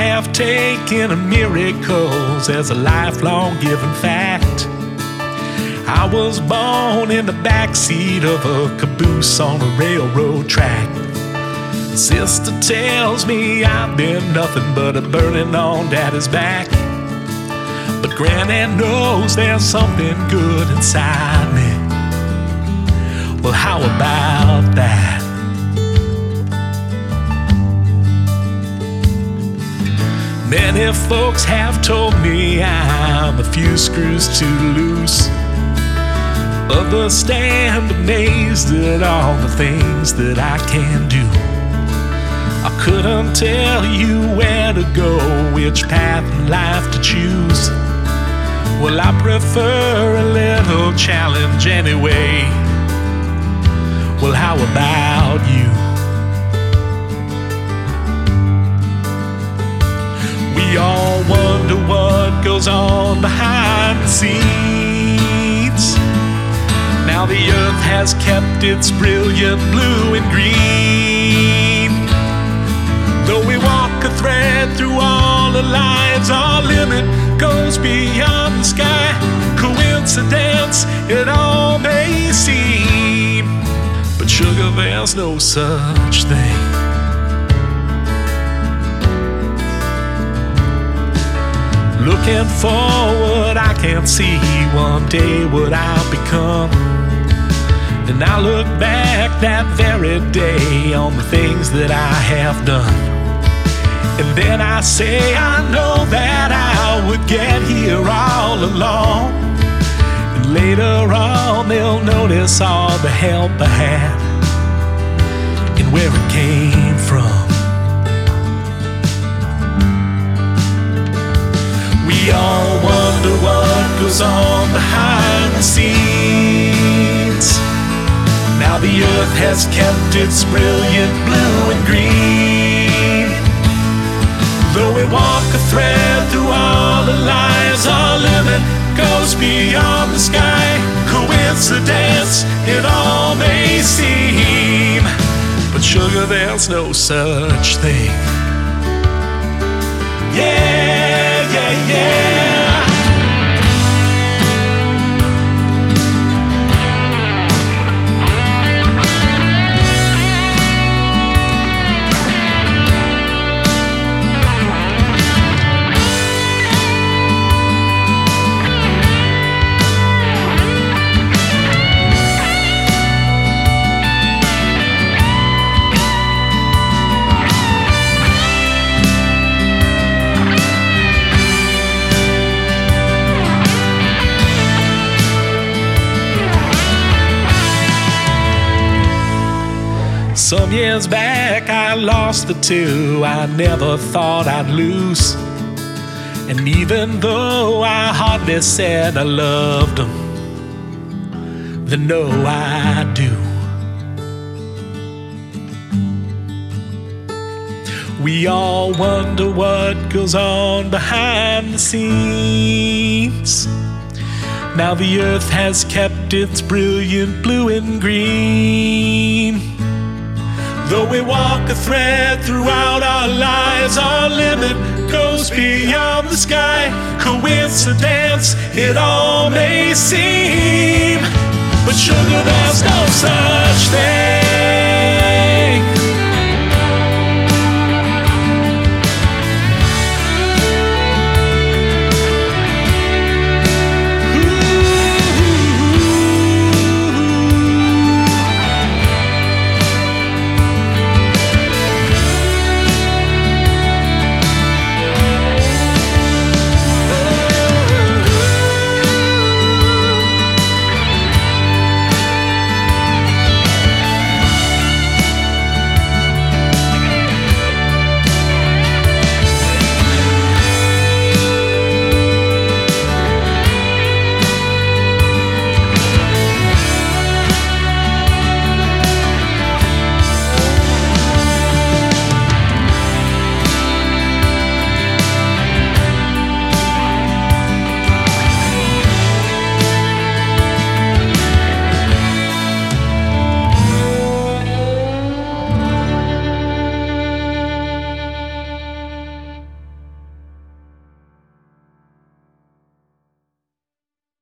have taken miracles as a lifelong given fact. I was born in the backseat of a caboose on a railroad track. Sister tells me I've been nothing but a burden on Daddy's back. But Granny knows there's something good inside me. Well, how about that? Many folks have told me I'm a few screws too loose. Others stand amazed at all the things that I can do. I couldn't tell you where to go, which path in life to choose. Well, I prefer a little challenge anyway. Well, how about you? We all wonder what goes on behind the scenes. Now the earth has kept its brilliant blue and green. Though we walk a thread through all our lives, our limit goes beyond the sky. Coincidence, it all may seem, but sugar, there's no such thing. Looking forward, I can see one day what I'll become. And I look back that very day on the things that I have done. And then I say I know that I would get here all along. And later on they'll notice all the help I had and where it came from. We all wonder what goes on behind the scenes. Now the earth has kept its brilliant blue and green. Though we walk a thread through all our lives, our limit goes beyond the sky. Coincidence, it all may seem, but sugar, there's no such thing. Yeah, yeah, yeah. Some years back I lost the two I never thought I'd lose. And even though I hardly said I loved them, they know I do. We all wonder what goes on behind the scenes. Now the earth has kept its brilliant blue and green. Though we walk a thread throughout our lives, our limit goes beyond the sky. Coincidence, it all may seem, but sugar, there's no such thing.